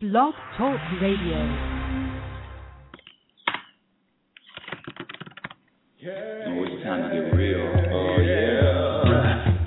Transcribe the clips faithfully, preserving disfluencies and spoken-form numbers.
Blog Talk Radio. Yeah. Oh, it's time to get real. Oh, yeah.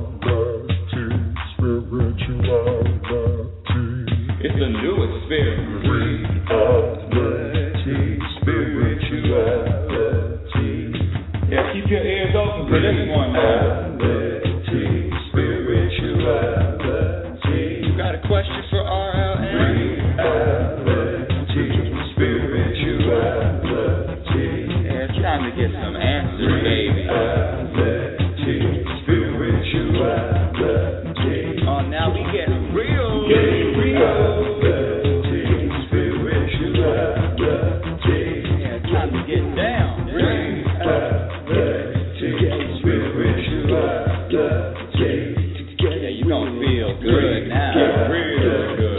It's a new experience. Reality, spirituality. Yeah, keep your ears open for this one, man. Reality, spirituality. You got a question for R L N? Reality, spirituality. Yeah, it's time to get some answers, baby. Reality, spirituality. Oh, now we get real. Get real. Reality, spirituality. Yeah, it's time to get down. Reality, spirituality. Yeah, you gonna feel good now. Get real good.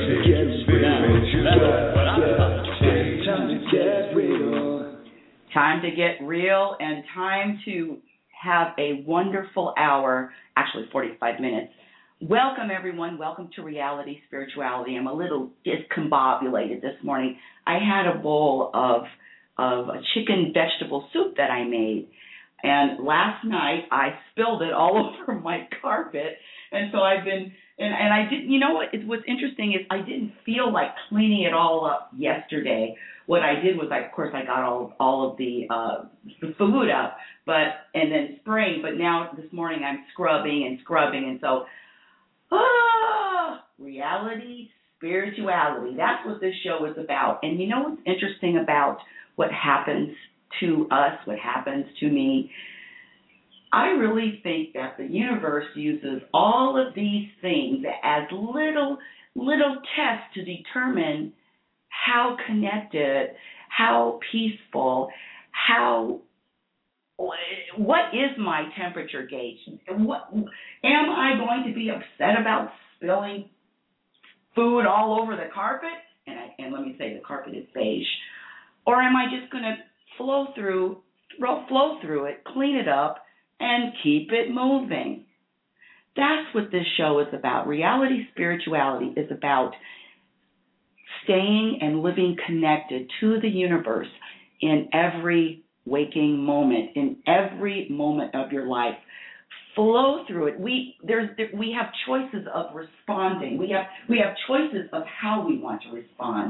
Time to get real and time to have a wonderful hour, actually forty-five minutes. Welcome, everyone. Welcome to Reality Spirituality. I'm a little discombobulated this morning. I had a bowl of, of a chicken vegetable soup that I made, and last night I spilled it all over my carpet, and so I've been, and, and I didn't, you know what, it, what's interesting is I didn't feel like cleaning it all up yesterday. What I did was, I, of course, I got all all of the uh, the food up, but and then spraying. But now this morning I'm scrubbing and scrubbing, and so ah, reality, spirituality. That's what this show is about. And you know what's interesting about what happens to us, what happens to me? I really think that the universe uses all of these things as little little tests to determine how connected, how peaceful, how, what is my temperature gauge? What, am I going to be upset about spilling food all over the carpet? And, I, and let me say the carpet is beige. Or am I just going to flow through, flow through it, clean it up, and keep it moving? That's what this show is about. Reality Spirituality is about staying and living connected to the universe in every waking moment, in every moment of your life. Flow through it. We there's we have choices of responding. We have we have choices of how we want to respond.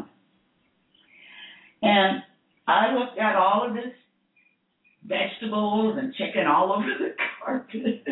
And I looked at all of this vegetables and chicken all over the carpet,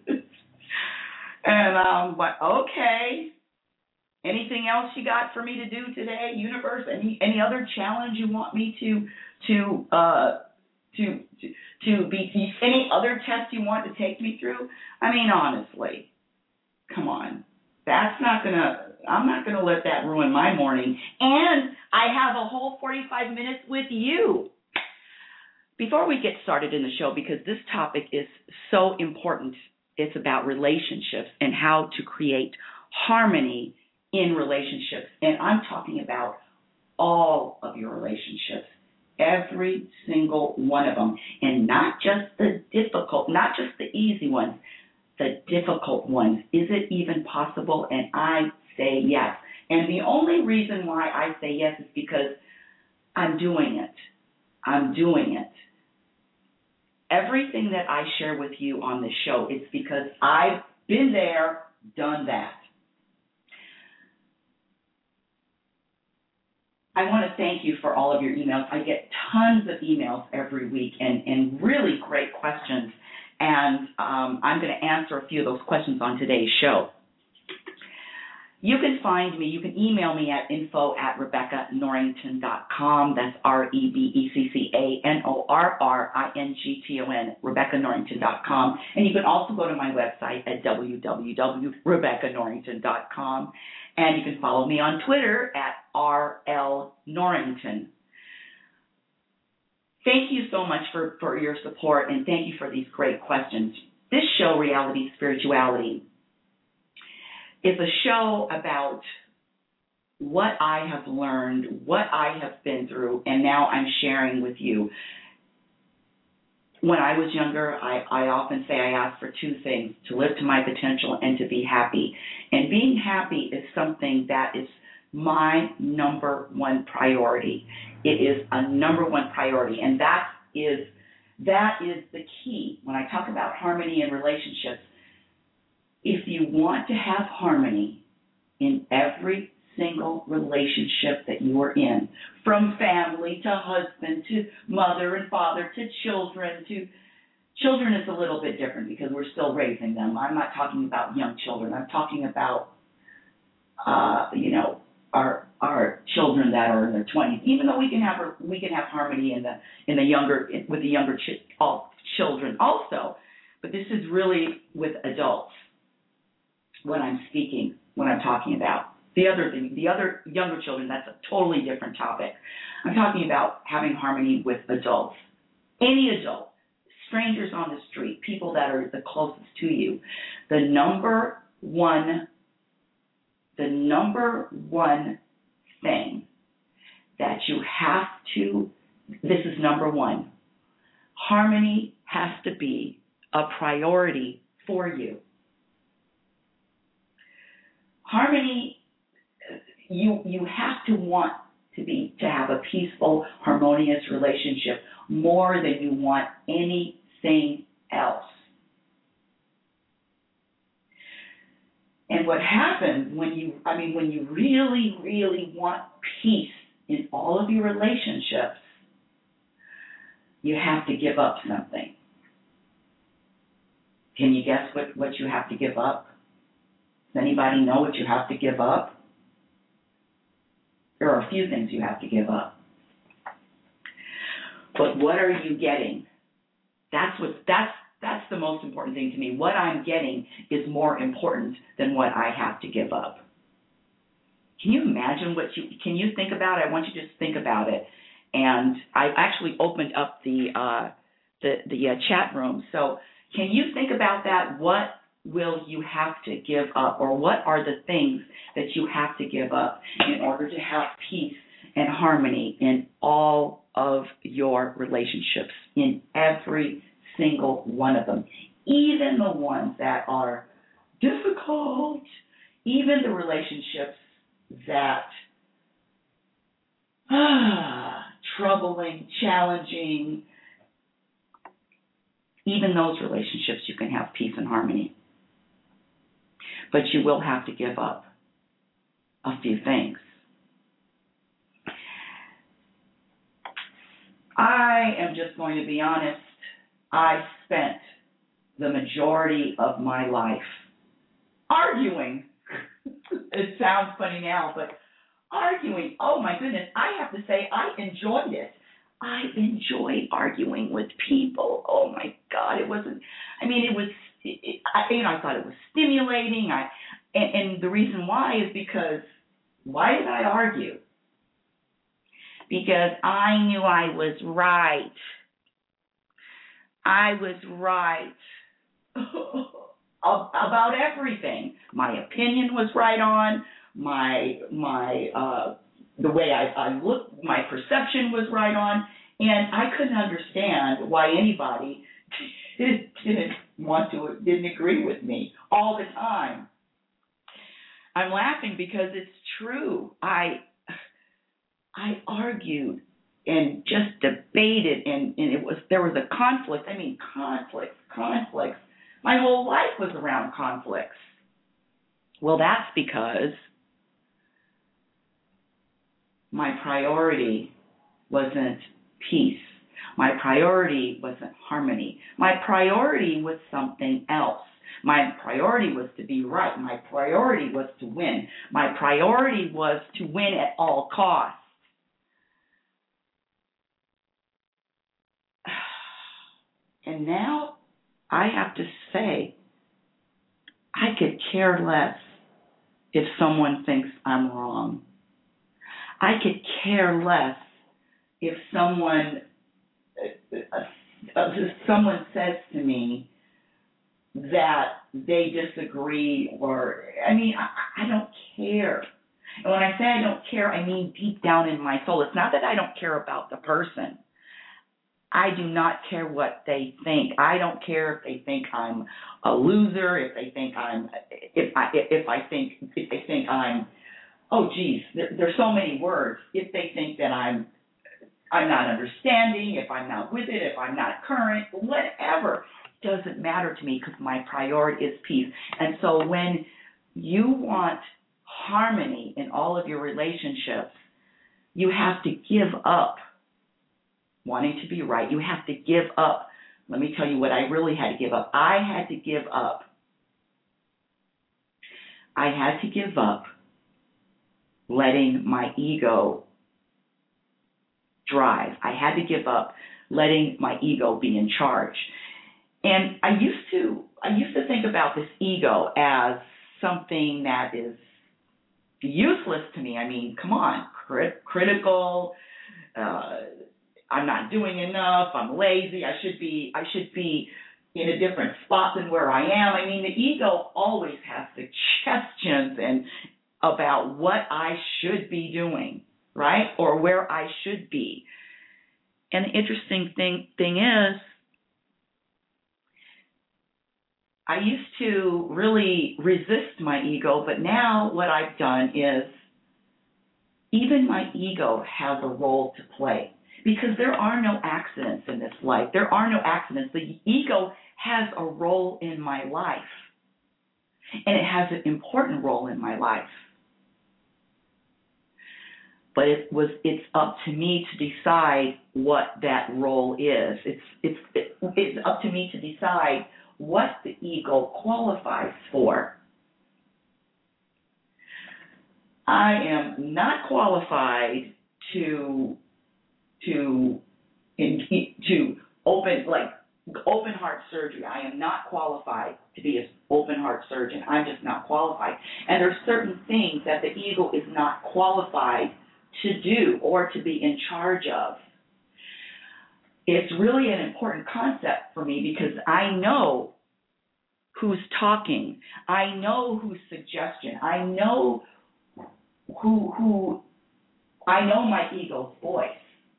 and um, but okay. Anything else you got for me to do today, universe? Any any other challenge you want me to to uh to to, to be? Any other test you want to take me through? I mean, honestly, come on. That's not gonna. I'm not gonna let that ruin my morning. And I have a whole forty-five minutes with you. Before we get started in the show, because this topic is so important, it's about relationships and how to create harmony in relationships. And I'm talking about all of your relationships, every single one of them, and not just the difficult, not just the easy ones, the difficult ones. Is it even possible? And I say yes. And the only reason why I say yes is because I'm doing it. I'm doing it. Everything that I share with you on this show is because I've been there, done that. I want to thank you for all of your emails. I get tons of emails every week and, and really great questions. And um, I'm going to answer a few of those questions on today's show. You can find me, you can email me at info at rebecca norrington dot com. That's R E B E C C A N O R R I N G T O N, rebecca norrington dot com. And you can also go to my website at w w w dot rebecca norrington dot com. And you can follow me on Twitter at R L Norrington. Thank you so much for, for your support, and thank you for these great questions. This show, Reality Spirituality, is a show about what I have learned, what I have been through, and now I'm sharing with you. When I was younger, I, I often say I asked for two things, to live to my potential and to be happy. And being happy is something that is my number one priority. It is a number one priority, and that is that is the key. When I talk about harmony in relationships, if you want to have harmony in every single relationship that you are in, from family to husband to mother and father to children to children is a little bit different because we're still raising them. I'm not talking about young children. I'm talking about uh, you know our our children that are in their twenties. Even though we can have we can have harmony in the in the younger with the younger ch- all children also, but this is really with adults. When I'm speaking, when I'm talking about. The other thing, the other younger children, that's a totally different topic. I'm talking about having harmony with adults. Any adult, strangers on the street, people that are the closest to you. The number one, the number one thing that you have to, this is number one, harmony has to be a priority for you. Harmony, you you have to want to be to have a peaceful, harmonious relationship more than you want anything else. And what happens when you, I mean, when you really, really want peace in all of your relationships, you have to give up something. Can you guess what, what you have to give up? Does anybody know what you have to give up? There are a few things you have to give up. But what are you getting? That's what that's that's the most important thing to me. What I'm getting is more important than what I have to give up. Can you imagine what you can you think about it? I want you to just think about it. And I actually opened up the uh, the the uh, chat room. So can you think about that? What will you have to give up, or what are the things that you have to give up in order to have peace and harmony in all of your relationships, in every single one of them, even the ones that are difficult, even the relationships that ah, troubling, challenging, even those relationships you can have peace and harmony. But you will have to give up a few things. I am just going to be honest. I spent the majority of my life arguing. It sounds funny now, but arguing. Oh, my goodness. I have to say I enjoyed it. I enjoyed arguing with people. Oh, my God. It wasn't, I mean, it was, it, it, I, you know, I thought it was stimulating. I, and, and the reason why is because, why did I argue? Because I knew I was right. I was right about everything. My opinion was right on. My my uh, the way I, I looked, my perception was right on, and I couldn't understand why anybody didn't want to, didn't agree with me all the time. I'm laughing because it's true. I I argued and just debated, and, and it was there was a conflict. I mean, conflicts, conflicts. My whole life was around conflicts. Well, that's because my priority wasn't peace. My priority wasn't harmony. My priority was something else. My priority was to be right. My priority was to win. My priority was to win at all costs. And now I have to say, I could care less if someone thinks I'm wrong. I could care less if someone if someone says to me that they disagree, or, I mean, I, I don't care. And when I say I don't care, I mean deep down in my soul. It's not that I don't care about the person. I do not care what they think. I don't care if they think I'm a loser, if they think I'm, if I, if I think, if they think I'm oh, geez, there, there's so many words. If they think that I'm I'm not understanding, if I'm not with it, if I'm not current, whatever, doesn't matter to me because my priority is peace. And so when you want harmony in all of your relationships, you have to give up wanting to be right. You have to give up. Let me tell you what I really had to give up. I had to give up. I had to give up letting my ego drive. I had to give up letting my ego be in charge. And I used to I used to think about this ego as something that is useless to me. I mean, come on, crit- critical, uh, I'm not doing enough, I'm lazy, I should be I should be in a different spot than where I am. I mean, the ego always has suggestions and about what I should be doing, right? Or where I should be. And the interesting thing thing is, I used to really resist my ego, but now what I've done is even my ego has a role to play because there are no accidents in this life. There are no accidents. The ego has a role in my life, and it has an important role in my life. But it was it's up to me to decide what that role is. It's it's it, it's up to me to decide what the ego qualifies for. I am not qualified to to in, to open like open heart surgery. I am not qualified to be an open heart surgeon. I'm just not qualified. And there's certain things that the ego is not qualified to do or to be in charge of. It's really an important concept for me because I know who's talking. I know whose suggestion. I know who who I know my ego's voice.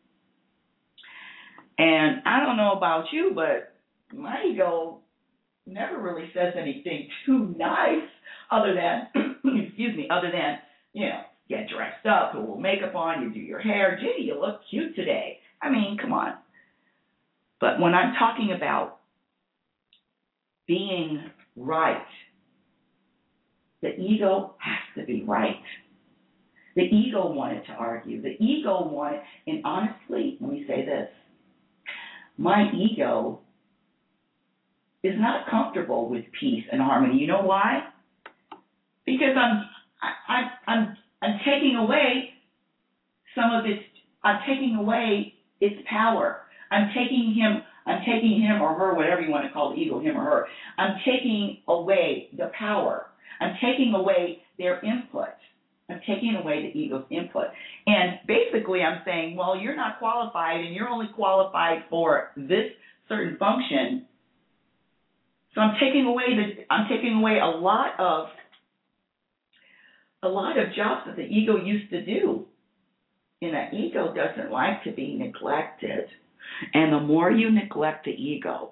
And I don't know about you, but my ego never really says anything too nice other than excuse me, other than, you know, get dressed up, put a little makeup on, you do your hair, gee, you look cute today. I mean, come on. But when I'm talking about being right, the ego has to be right. The ego wanted to argue. The ego wanted, and honestly, let me say this, my ego is not comfortable with peace and harmony. You know why? Because I'm, I, I, I'm, I'm taking away some of its, I'm taking away its power. I'm taking him, I'm taking him or her, whatever you want to call the ego, him or her. I'm taking away the power. I'm taking away their input. I'm taking away the ego's input. And basically I'm saying, well, you're not qualified and you're only qualified for this certain function. So I'm taking away the I'm taking away a lot of a lot of jobs that the ego used to do. And the ego doesn't like to be neglected. And the more you neglect the ego,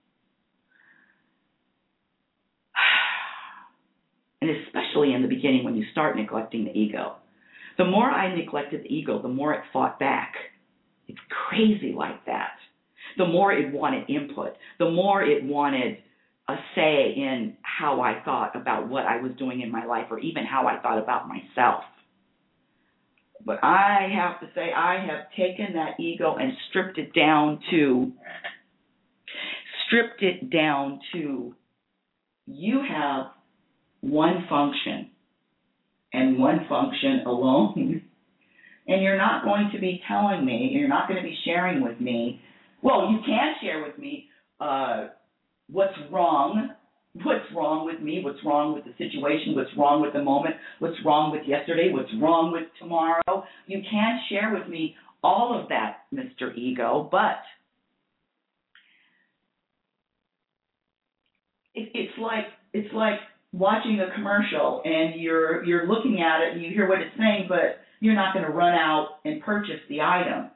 and especially in the beginning when you start neglecting the ego, the more I neglected the ego, the more it fought back. It's crazy like that. The more it wanted input, the more it wanted a say in how I thought about what I was doing in my life or even how I thought about myself. But I have to say, I have taken that ego and stripped it down to, stripped it down to, you have one function and one function alone. And you're not going to be telling me, you're not going to be sharing with me, well, you can share with me uh, what's wrong, what's wrong with me, what's wrong with the situation, what's wrong with the moment, what's wrong with yesterday, what's wrong with tomorrow. You can share with me all of that, Mister Ego, but it, it's like it's like watching a commercial and you're you're looking at it and you hear what it's saying, but you're not going to run out and purchase the item.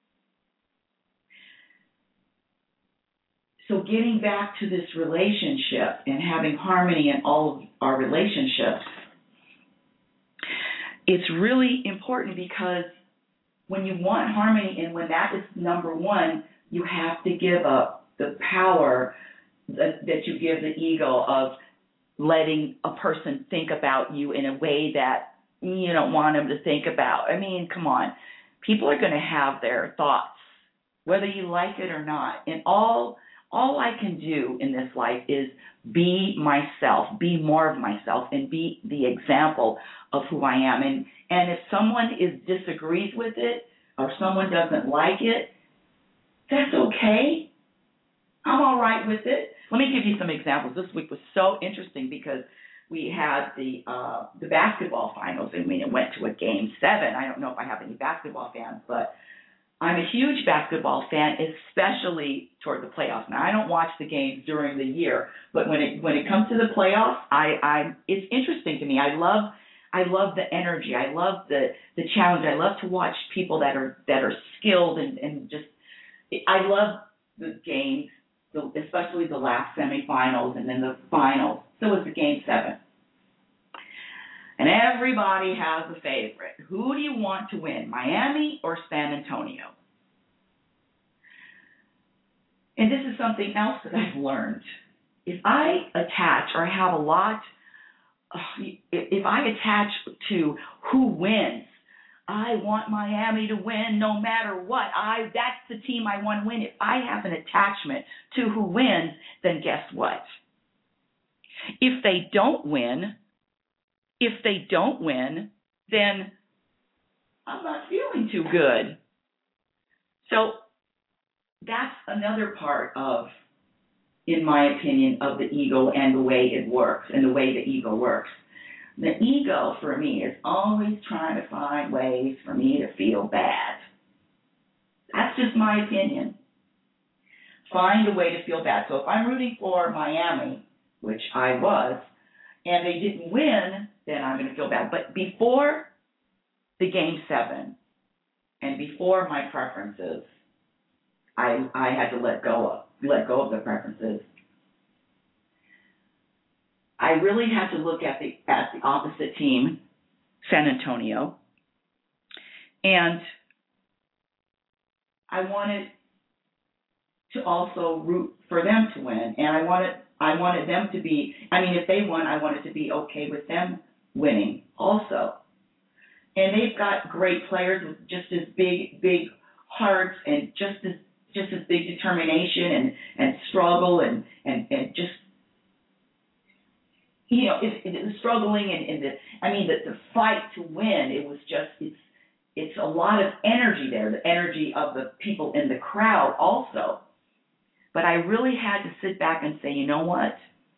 So getting back to this relationship and having harmony in all of our relationships, it's really important because when you want harmony and when that is number one, you have to give up the power that, that you give the ego of letting a person think about you in a way that you don't want them to think about. I mean, come on. People are going to have their thoughts, whether you like it or not. And all all I can do in this life is be myself, be more of myself, and be the example of who I am. And, and if someone is disagrees with it or someone doesn't like it, that's okay. I'm all right with it. Let me give you some examples. This week was so interesting because we had the uh, the basketball finals, and we went to a game seven. I don't know if I have any basketball fans, but I'm a huge basketball fan, especially toward the playoffs. Now, I don't watch the games during the year, but when it when it comes to the playoffs, I, I it's interesting to me. I love I love the energy. I love the, the challenge. I love to watch people that are that are skilled and, and just I love the games, the, especially the last semifinals and then the finals. So was the game seven. And everybody has a favorite. Who do you want to win, Miami or San Antonio? And this is something else that I've learned. If I attach or I have a lot, if I attach to who wins, I want Miami to win no matter what. I that's the team I want to win. If I have an attachment to who wins, then guess what? If they don't win, If they don't win, then I'm not feeling too good. So that's another part of, in my opinion, of the ego and the way it works and the way the ego works. The ego, for me, is always trying to find ways for me to feel bad. That's just my opinion. Find a way to feel bad. So if I'm rooting for Miami, which I was, and they didn't win, then I'm going to feel bad. But before the game seven and before my preferences, I I had to let go of let go of the preferences. I really had to look at the at the opposite team, San Antonio, and I wanted to also root for them to win, and I wanted I wanted them to be. I mean, if they won, I wanted to be okay with them winning also. And they've got great players with just as big, big hearts and just as just as big determination and, and struggle and, and, and just, you know, it, it was struggling and, and the, I mean, the, the fight to win, it was just, it's, it's a lot of energy there, the energy of the people in the crowd also. But I really had to sit back and say, you know what?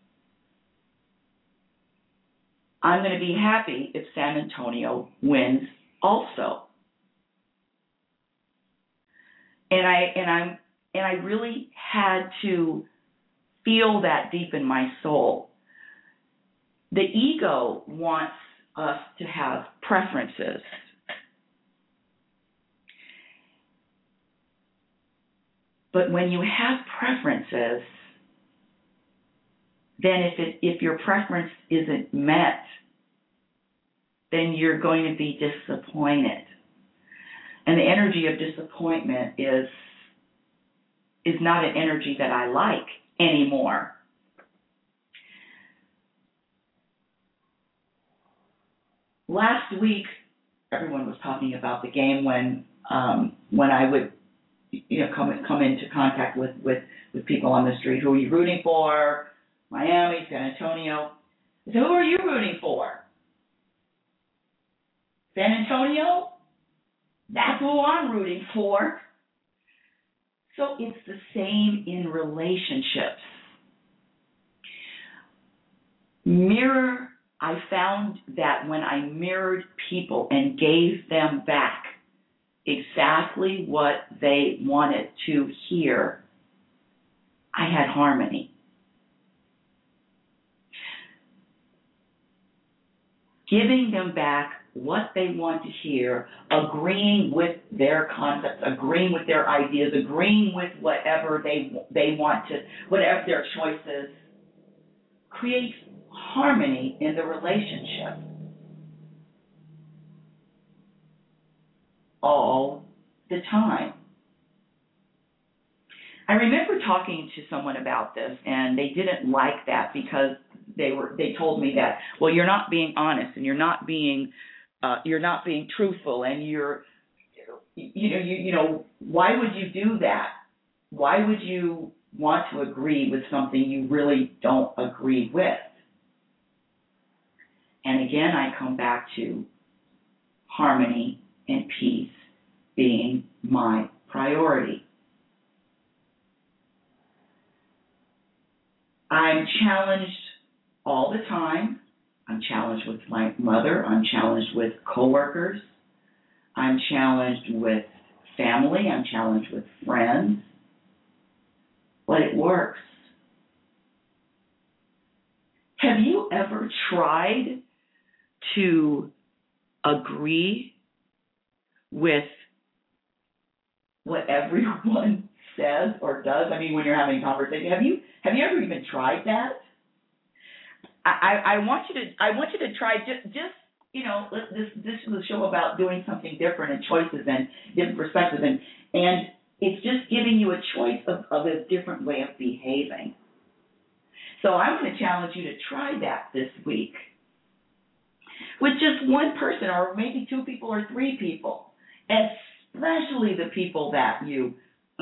I'm going to be happy if San Antonio wins also. And I and I'm and I really had to feel that deep in my soul. The ego wants us to have preferences. But when you have preferences, then if it, if your preference isn't met, then you're going to be disappointed. And the energy of disappointment is is not an energy that I like anymore. Last week, everyone was talking about the game when um, when I would you know come come into contact with, with, with people on the street. Who are you rooting for? Miami, San Antonio. So who are you rooting for? San Antonio? That's who I'm rooting for. So it's the same in relationships. Mirror, I found that when I mirrored people and gave them back exactly what they wanted to hear, I had harmony. Giving them back what they want to hear, agreeing with their concepts, agreeing with their ideas, agreeing with whatever they they want to, whatever their choices, creates harmony in the relationship. all the time. I remember talking to someone about this, and they didn't like that because they were they told me that, well, you're not being honest, and you're not being uh, you're not being truthful, and you're you know you you know why would you do that? Why would you want to agree with something you really don't agree with? And again, I come back to harmony and peace being my priority. I'm challenged all the time. I'm challenged with my mother. I'm challenged with coworkers. I'm challenged with family. I'm challenged with friends. But it works. Have you ever tried to agree with what everyone says or does? I mean, when you're having a conversation, have you have you ever even tried that? I, I want you to I want you to try just just you know this this is a show about doing something different and choices and different perspectives and and it's just giving you a choice of, of a different way of behaving. So I'm going to challenge you to try that this week with just one person or maybe two people or three people, especially the people that you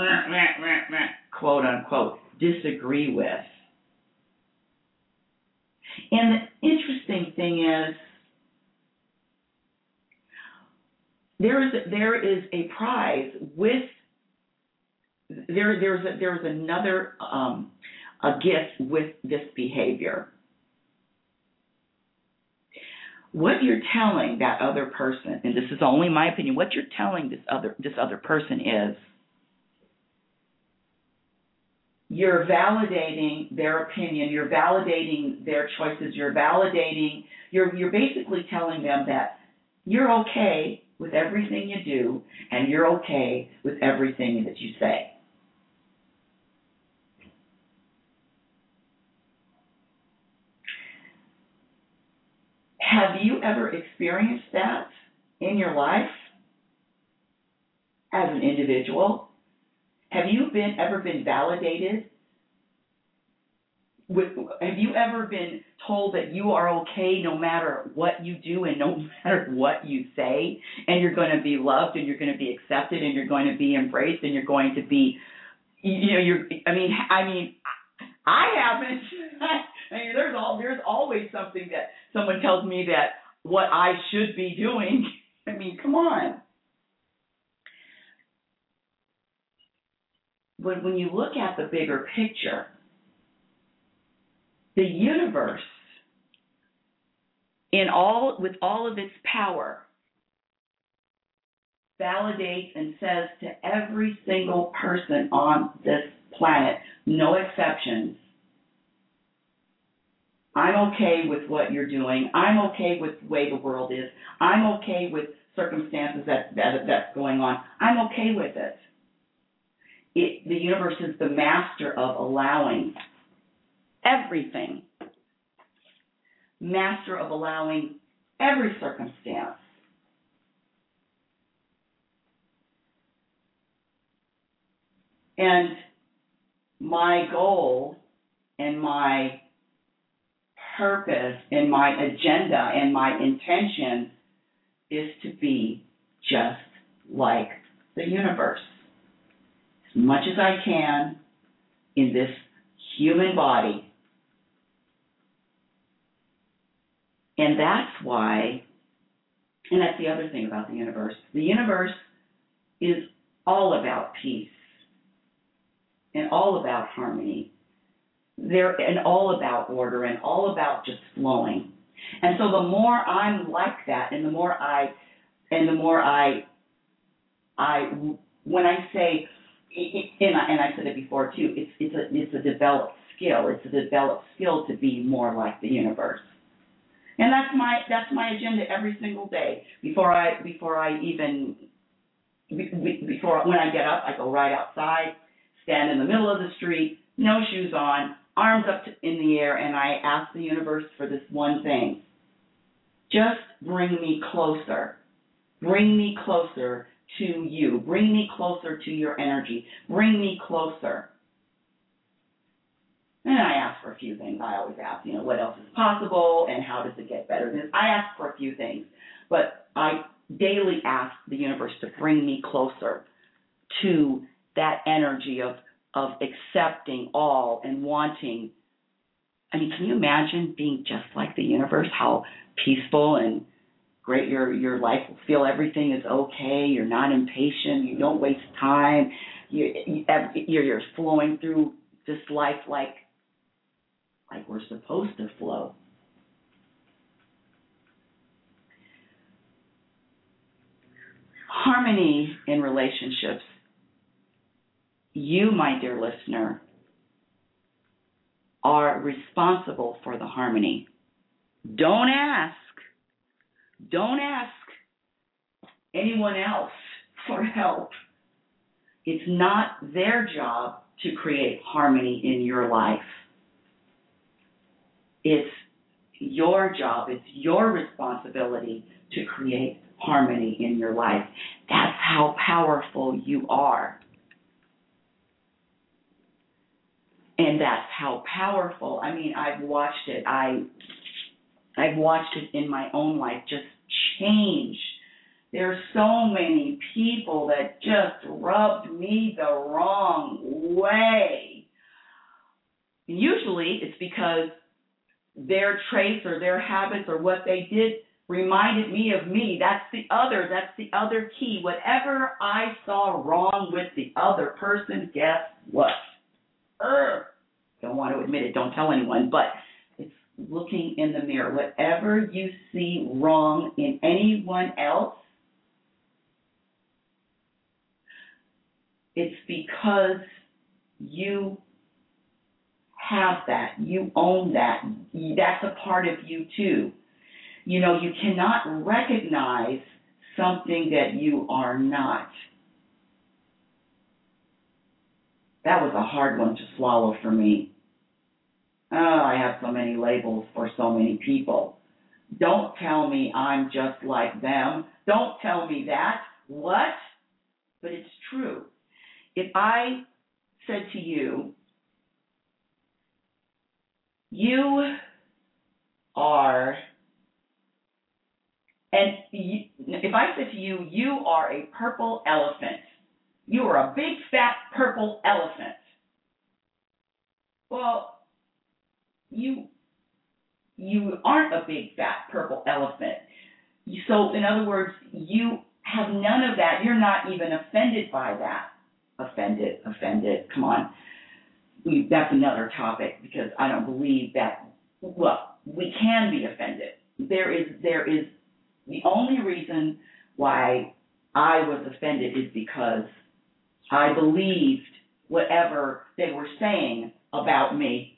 quote unquote disagree with. And the interesting thing is there is a, there is a prize with there there's a, there's another um, a gift with this behavior. What you're telling that other person, and this is only my opinion, what you're telling this other this other person is you're validating their opinion, you're validating their choices, you're validating, you're you're basically telling them that you're okay with everything you do and you're okay with everything that you say. Have you ever experienced that in your life as an individual? Have you been ever been validated? With, have you ever been told that you are okay no matter what you do and no matter what you say, and you're going to be loved and you're going to be accepted and you're going to be embraced and you're going to be, you know, you're. I mean, I mean, I haven't. I mean, there's all there's always something that someone tells me that what I should be doing. I mean, come on. But when you look at the bigger picture, the universe, in all with all of its power, validates and says to every single person on this planet, no exceptions, I'm okay with what you're doing. I'm okay with the way the world is. I'm okay with circumstances that, that that's going on. I'm okay with it. It. The universe is the master of allowing everything. Master of allowing every circumstance. And my goal and my purpose and my agenda and my intention is to be just like the universe. As much as I can in this human body. And that's why, and that's the other thing about the universe, the universe is all about peace and all about harmony. They're and all about order and all about just flowing. And so the more I'm like that, and the more I, and the more I, I when I say, and I, and I said it before too, it's it's a it's a developed skill. It's a developed skill to be more like the universe. And that's my that's my agenda every single day. Before I before I even before when I get up, I go right outside, stand in the middle of the street, no shoes on, arms up to, in the air, and I ask the universe for this one thing. Just bring me closer. Bring me closer to you. Bring me closer to your energy. Bring me closer. And I ask for a few things. I always ask, you know, what else is possible and how does it get better? This I ask for a few things, but I daily ask the universe to bring me closer to that energy of of accepting all and wanting. I mean, can you imagine being just like the universe? How peaceful and great your your life will feel. Everything is okay. You're not impatient. You don't waste time. You, you you're, you're flowing through this life like like we're supposed to flow. Harmony in relationships. You, my dear listener, are responsible for the harmony. Don't ask. Don't ask anyone else for help. It's not their job to create harmony in your life. It's your job. It's your responsibility to create harmony in your life. That's how powerful you are. And that's how powerful, I mean, I've watched it. I, I've watched it in my own life just change. There's so many people that just rubbed me the wrong way. And usually it's because their traits or their habits or what they did reminded me of me. That's the other. That's the other key. Whatever I saw wrong with the other person, guess what? Urgh. Don't want to admit it. Don't tell anyone. But it's looking in the mirror. Whatever you see wrong in anyone else, it's because you have that. You own that. That's a part of you too. You know, you cannot recognize something that you are not. That was a hard one to swallow for me. Oh, I have so many labels for so many people. Don't tell me I'm just like them. Don't tell me that. What? But it's true. If I said to you, you are, and you, if I said to you, you are a purple elephant, you are a big fat purple elephant. Well, you you aren't a big fat purple elephant. So in other words, you have none of that. You're not even offended by that. Offended, offended. Come on. We, that's another topic because I don't believe that. Well, we can be offended. There is there is the only reason why I was offended is because I believed whatever they were saying about me.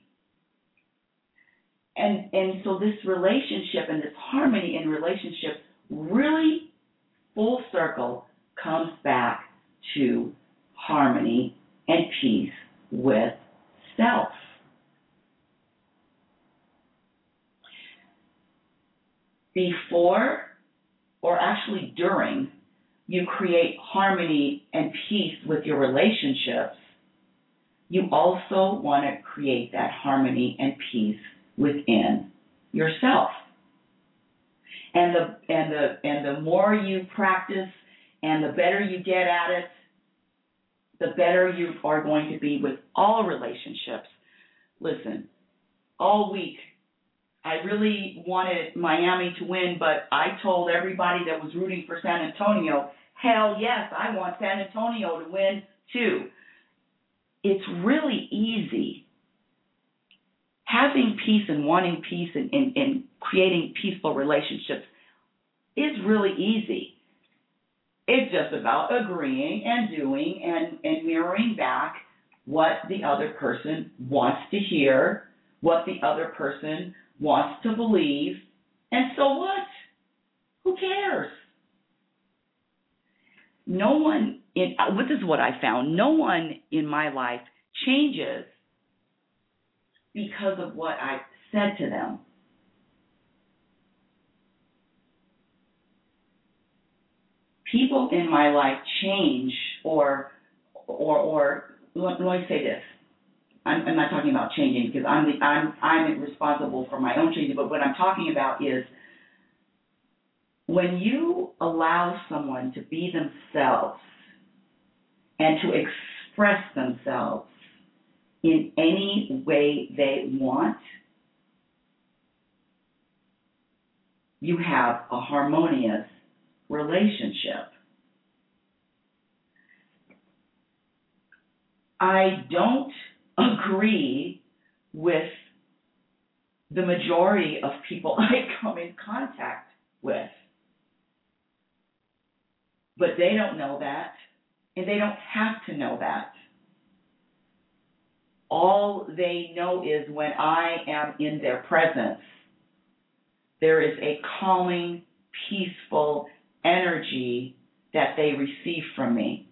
And and so this relationship and this harmony in relationships really full circle comes back to harmony and peace with self. Before, or actually during, you create harmony and peace with your relationships, you also want to create that harmony and peace within yourself. And the and the and the more you practice and the better you get at it, the better you are going to be with all relationships. Listen, all week I really wanted Miami to win, but I told everybody that was rooting for San Antonio, hell yes, I want San Antonio to win too. It's really easy. Having peace and wanting peace and, and, and creating peaceful relationships is really easy. It's just about agreeing and doing and, and mirroring back what the other person wants to hear, what the other person wants to believe, and so what? Who cares? No one, in, this is what I found, no one in my life changes because of what I said to them. people in my life change, or, or, or let, let me say this. I'm, I'm not talking about changing because I'm the, I'm I'm responsible for my own changing. But what I'm talking about is when you allow someone to be themselves and to express themselves in any way they want, you have a harmonious relationship. I don't agree with the majority of people I come in contact with. But they don't know that, and they don't have to know that. All they know is when I am in their presence, there is a calming, peaceful energy that they receive from me.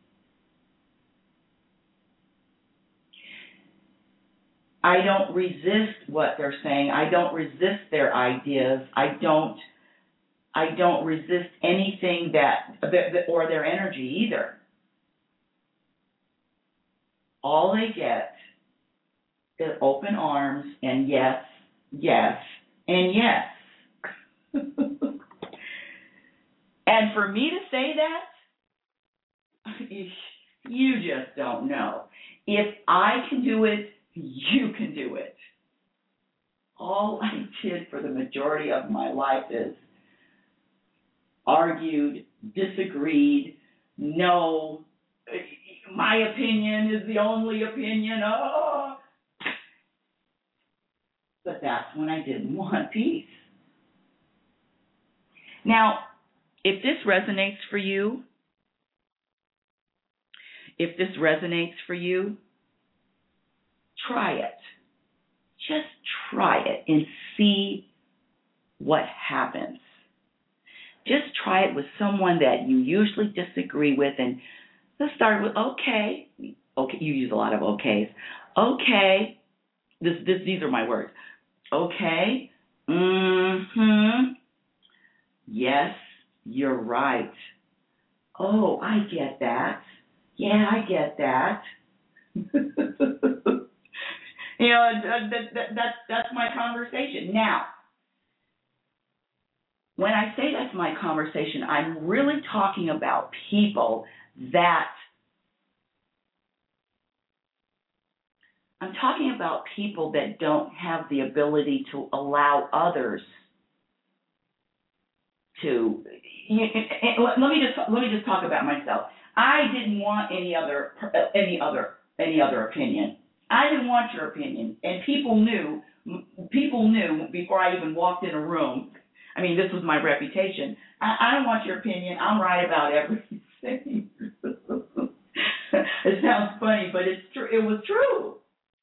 I don't resist what they're saying. I don't resist their ideas. I don't I don't resist anything that, or their energy either. All they get is open arms and yes, yes, and yes. And for me to say that, you just don't know. If I can do it, you can do it. All I did for the majority of my life is argued, disagreed, no, my opinion is the only opinion, oh. But that's when I didn't want peace. Now, if this resonates for you, if this resonates for you, try it. Just try it and see what happens. Just try it with someone that you usually disagree with, and let's start with okay. Okay, you use a lot of okays. Okay, this, this, these are my words. Okay, mm-hmm, yes, you're right. Oh, I get that. Yeah, I get that. You know, that, that, that, that's my conversation. Now, when I say that's my conversation, I'm really talking about people that, I'm talking about people that don't have the ability to allow others to, let me just, let me just talk about myself. I didn't want any other, any other, any other opinion. I didn't want your opinion, and people knew, people knew before I even walked in a room. I mean, this was my reputation. I, I don't want your opinion. I'm right about everything. It sounds funny, but it's true. It was true.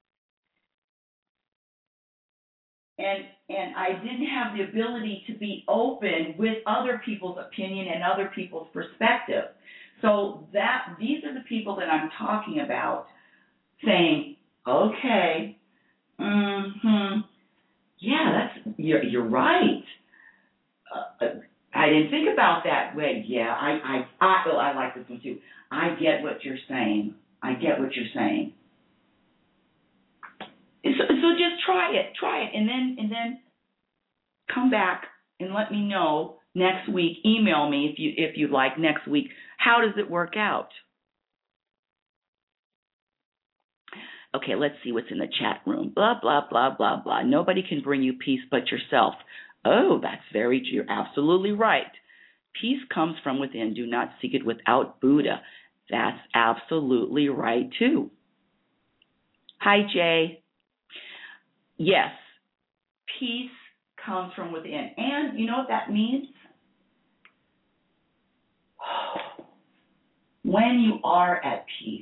And and I didn't have the ability to be open with other people's opinion and other people's perspective. So that these are the people that I'm talking about, saying, okay, mm-hmm, yeah, that's you're you're right. Uh, I didn't think about that way. Yeah, I I I, oh, I like this one too. I get what you're saying. I get what you're saying. So, so just try it, try it, and then and then come back and let me know next week. Email me if you if you'd like next week. How does it work out? Okay, let's see what's in the chat room. Blah blah blah blah blah. Nobody can bring you peace but yourself. Oh, that's very true. You're absolutely right. Peace comes from within. Do not seek it without Buddha. That's absolutely right too. Hi, Jay. Yes, peace comes from within. And you know what that means? When you are at peace,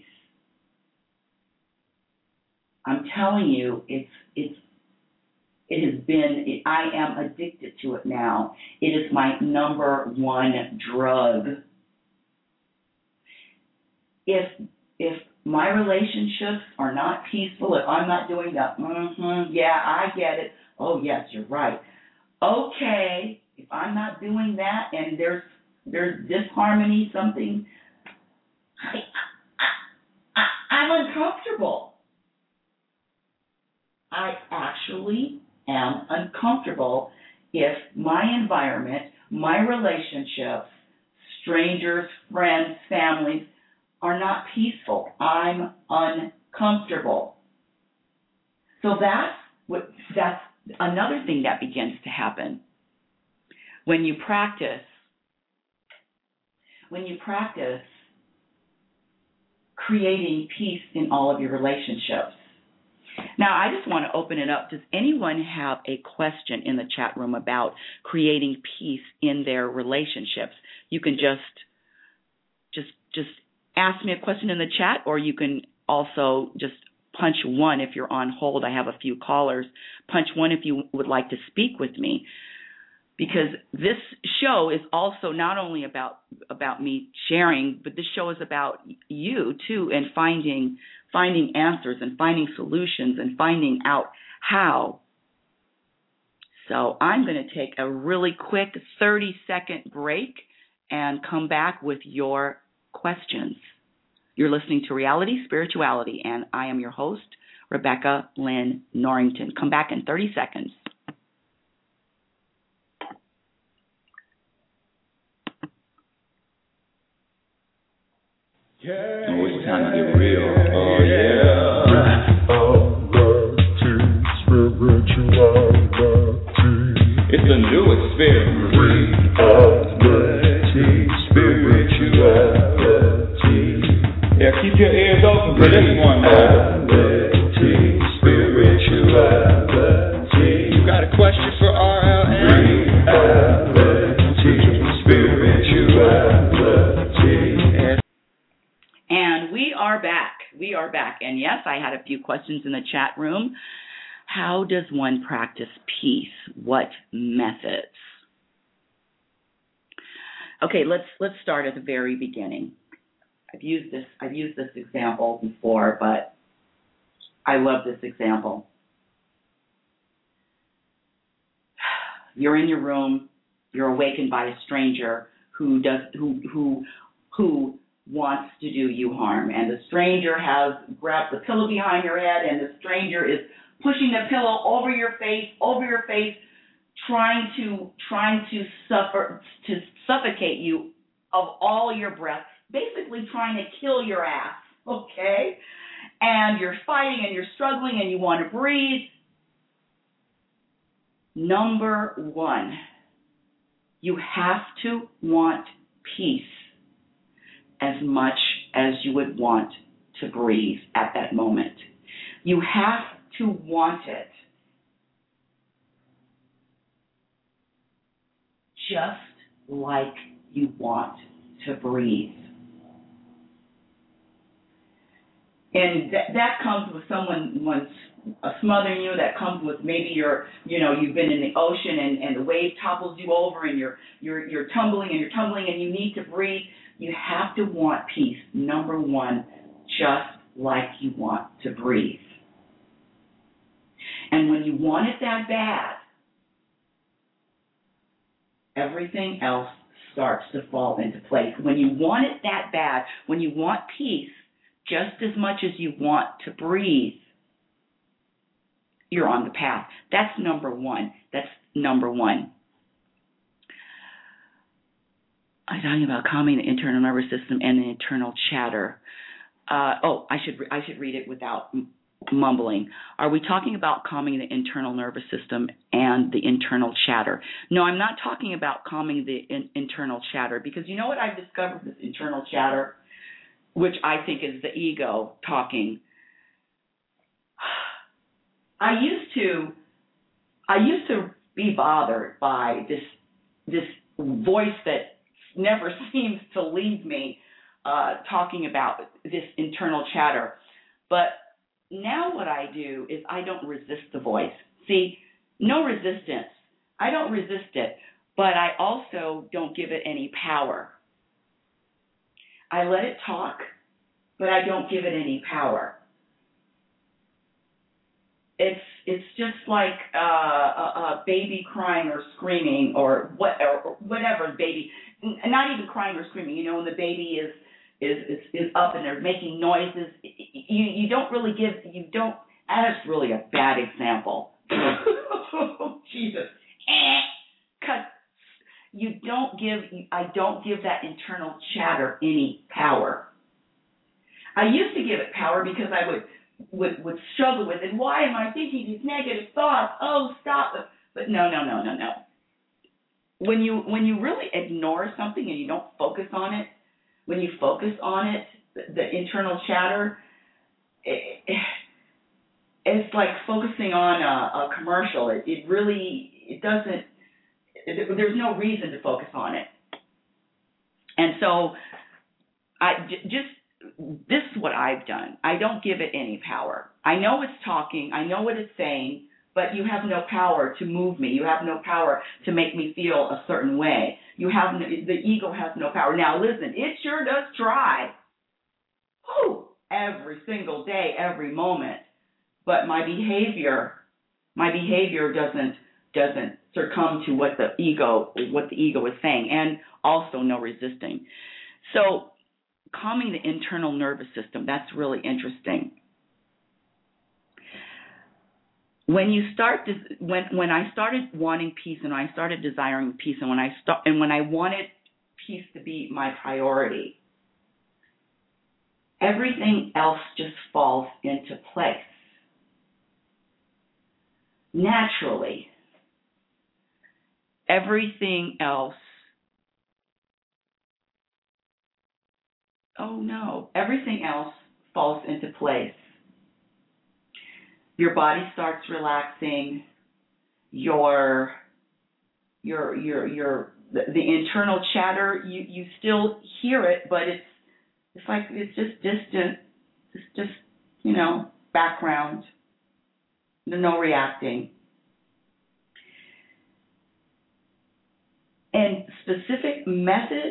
I'm telling you, it's it's it has been, it, I am addicted to it now. It is my number one drug. If if my relationships are not peaceful, if I'm not doing that, mm-hmm, yeah, I get it. Oh, yes, you're right. Okay, if I'm not doing that and there's there's disharmony, something, I, I, I, I'm uncomfortable. I actually am uncomfortable if my environment, my relationships, strangers, friends, families are not peaceful. I'm uncomfortable. So that's what that's another thing that begins to happen. When you practice, when you practice creating peace in all of your relationships. Now, I just want to open it up. Does anyone have a question in the chat room about creating peace in their relationships? You can just just just ask me a question in the chat, or you can also just punch one if you're on hold. I have a few callers. Punch one if you would like to speak with me, because this show is also not only about about me sharing, but this show is about you too, and finding finding answers and finding solutions and finding out how. So I'm going to take a really quick thirty second break and come back with your questions. You're listening to Reality Spirituality, and I am your host, Rebecca Lynn Norrington. Come back in thirty seconds. Oh, it's time to get real. Oh, yeah. It's a new experience. Reality, spirituality. Yeah, keep your ears open for this one, man. Reality, spirituality. You got a question for R L N? Reality, spirituality. And we are back. We are back. And yes, I had a few questions in the chat room. How does one practice peace? What methods? Okay, let's let's start at the very beginning. I've used this I've used this example before, but I love this example. You're in your room, you're awakened by a stranger who does who who who wants to do you harm, and the stranger has grabbed the pillow behind your head, and the stranger is pushing the pillow over your face, over your face, trying to trying to suffer to suffocate you of all your breath, basically trying to kill your ass, okay? And you're fighting and you're struggling and you want to breathe. Number one, you have to want peace as much as you would want to breathe at that moment. You have to want it. Just like you want to breathe. And that, that comes with someone once uh, smothering you. That comes with maybe you're, you know, you've been in the ocean and, and the wave topples you over and you're you're you're tumbling and you're tumbling and you need to breathe. You have to want peace. Number one, just like you want to breathe. And when you want it that bad, everything else starts to fall into place. When you want it that bad, when you want peace just as much as you want to breathe, you're on the path. That's number one. That's number one. I'm talking about calming the internal nervous system and the internal chatter. Uh, oh, I should re- I should read it without m- mumbling. Are we talking about calming the internal nervous system and the internal chatter? No, I'm not talking about calming the in- internal chatter, because you know what I've discovered, this internal chatter, which I think is the ego talking. I used to I used to be bothered by this this voice that never seems to leave me, uh, talking about this internal chatter. But now what I do is I don't resist the voice. See, no resistance. I don't resist it, but I also don't give it any power. I let it talk, but I don't give it any power. It's it's just like uh, a, a baby crying or screaming or what or whatever baby, not even crying or screaming. You know, when the baby is is is, is up and they're making noises, you you don't really give you don't. That's really a bad example. Oh, Jesus. Because you don't give, I don't give that internal chatter any power. I used to give it power because I would, would, would struggle with it. Why am I thinking these negative thoughts? Oh, stop it. But no, no, no, no, no. When you, when you really ignore something and you don't focus on it, when you focus on it, the, the internal chatter, it, it, it's like focusing on a, a commercial. It, it really, it doesn't, it, there's no reason to focus on it. And so I j- just, this is what I've done. I don't give it any power. I know it's talking. I know what it's saying, but you have no power to move me. You have no power to make me feel a certain way. You have no, the ego has no power. Now listen, it sure does try. Whew, every single day, every moment. But my behavior, my behavior doesn't doesn't succumb to what the ego what the ego is saying, and also no resisting. So, calming the internal nervous system, that's really interesting. When you start to, when when I started wanting peace and I started desiring peace and when I start and when I wanted peace to be my priority, everything else just falls into place. Naturally, everything else, oh no, everything else falls into place. Your body starts relaxing, your, your, your, your, the, the internal chatter, you, you still hear it, but it's, it's like, it's just distant, it's just, you know, background. No reacting. And specific methods,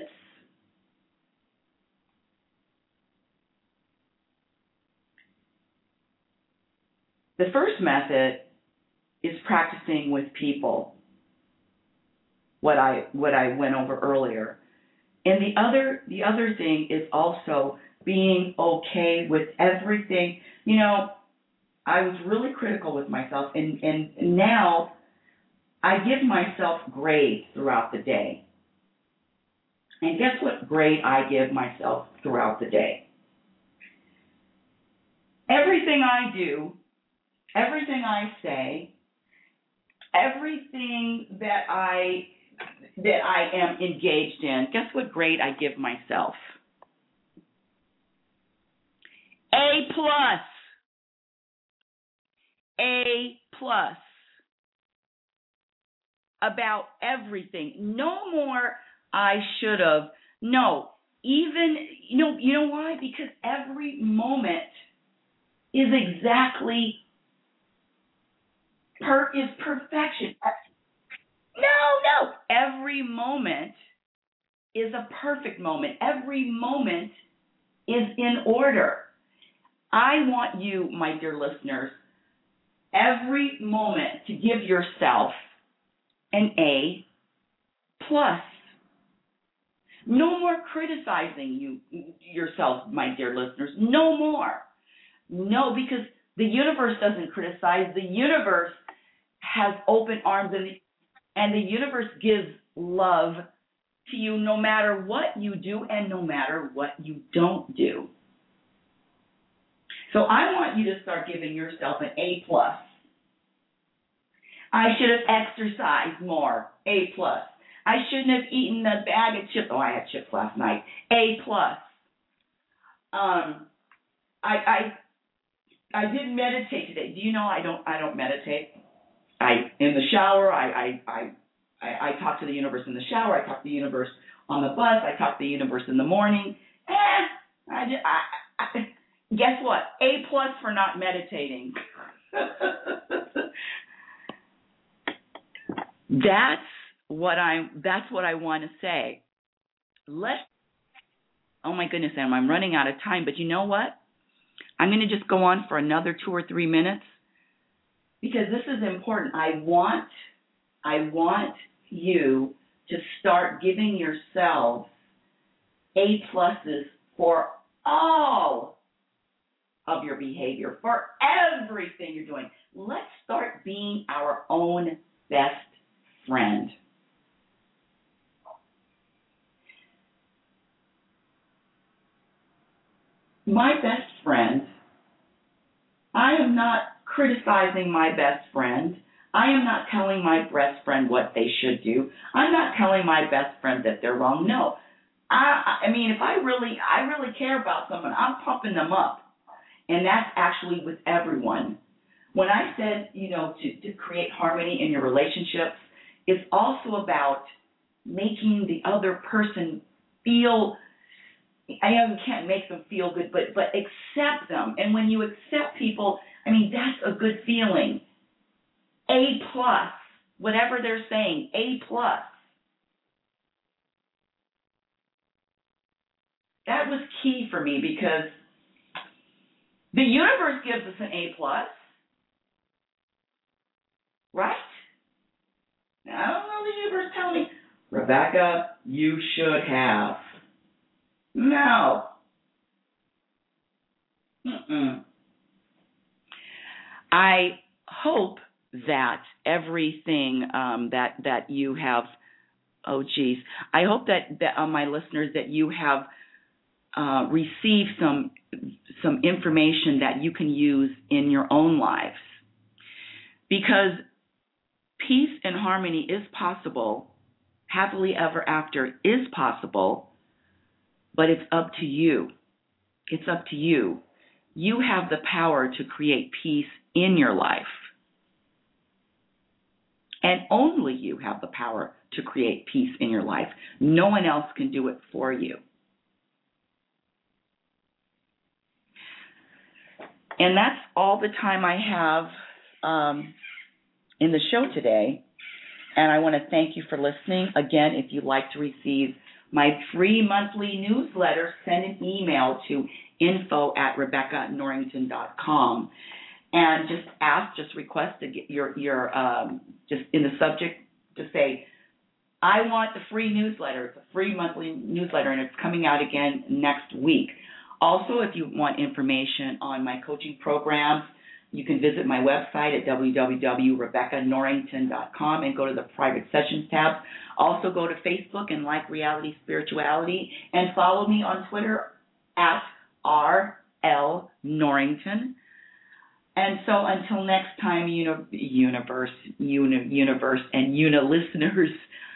the first method is practicing with people, what I what I went over earlier. And the other the other thing is also being okay with everything. You know, I was really critical with myself, and, and now I give myself grades throughout the day. And guess what grade I give myself throughout the day? Everything I do, everything I say, everything that I that I am engaged in, guess what grade I give myself? A plus. A plus. About everything. No more I should have. No. Even, you know, you know why? Because every moment is exactly, per, is perfection. No, no. Every moment is a perfect moment. Every moment is in order. I want you, my dear listeners, every moment to give yourself an A plus. No more criticizing you yourself, my dear listeners. No more. No, because the universe doesn't criticize. The universe has open arms, and the, and the universe gives love to you no matter what you do and no matter what you don't do. So I want you to start giving yourself an A plus. I should have exercised more. A plus. I shouldn't have eaten a bag of chips. Oh, I had chips last night. A plus. Um, I I I didn't meditate today. Do you know I don't I don't meditate? I in the shower. I I I I, I talk to the universe in the shower. I talk to the universe on the bus. I talk to the universe in the morning. Eh, I just I, I guess what? A plus for not meditating. That's what I that's what I want to say. Let Oh my goodness, Em, I'm running out of time, but you know what? I'm going to just go on for another two or three minutes because this is important. I want, I want you to start giving yourselves A pluses for all of your behavior, for everything you're doing. Let's start being our own best friend. My best friend, I am not criticizing my best friend. I am not telling my best friend what they should do. I'm not telling my best friend that they're wrong. No. I, I mean, if I really, I really care about someone, I'm pumping them up. And that's actually with everyone. When I said, you know, to, to create harmony in your relationships, it's also about making the other person feel, I know you can't make them feel good, but, but accept them. And when you accept people, I mean, that's a good feeling. A plus, whatever they're saying, A plus. That was key for me because the universe gives us an A plus, right? Now, I don't know the universe telling me, Rebecca, you should have. No. Mm-mm. I hope that everything um, that that you have, oh geez, I hope that, that uh, my listeners, that you have uh, received some some information that you can use in your own lives. Because peace and harmony is possible, happily ever after is possible, but it's up to you. It's up to you. You have the power to create peace in your life. And only you have the power to create peace in your life. No one else can do it for you. And that's all the time I have um, in the show today. And I want to thank you for listening. Again, if you'd like to receive my free monthly newsletter, send an email to info at rebecca norrington dot com. And just ask, just request to get your, your um, just in the subject to say, I want the free newsletter. It's a free monthly newsletter, and it's coming out again next week. Also, if you want information on my coaching programs, you can visit my website at w w w dot rebecca norrington dot com and go to the private sessions tab. Also go to Facebook and like Reality Spirituality, and follow me on Twitter at R L Norrington. And so until next time, uni- universe, uni- universe, and uni listeners,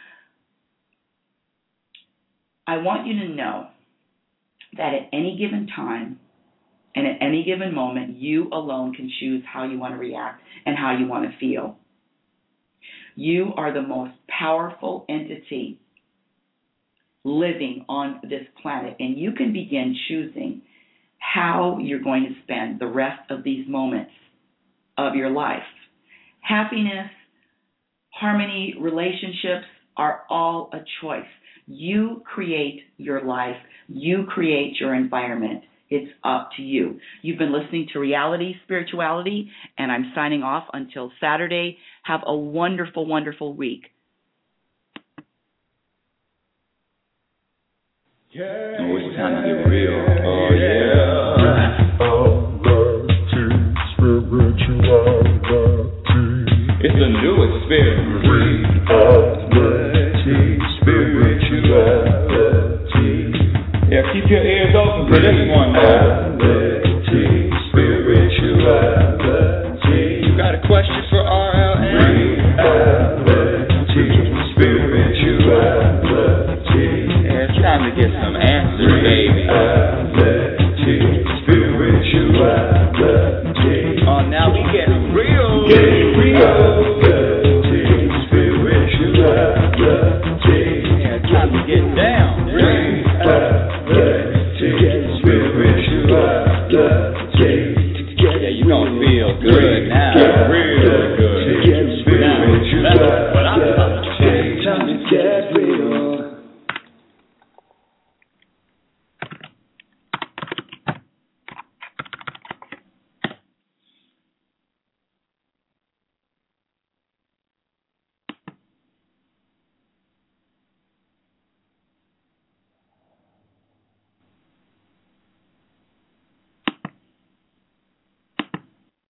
I want you to know that at any given time and at any given moment, you alone can choose how you want to react and how you want to feel. You are the most powerful entity living on this planet, and you can begin choosing how you're going to spend the rest of these moments of your life. Happiness, harmony, relationships are all a choice. You create your life. You create your environment. It's up to you. You've been listening to Reality Spirituality, and I'm signing off until Saturday. Have a wonderful, wonderful week. Yeah. Oh, it's time to get real. Oh, yeah. It's a new experience. Reality, spirituality. Yeah, keep your ears open for this one now. Reality, spirituality. You got a question for R L N? Reality, spirituality. Yeah, it's time to get some answers, baby.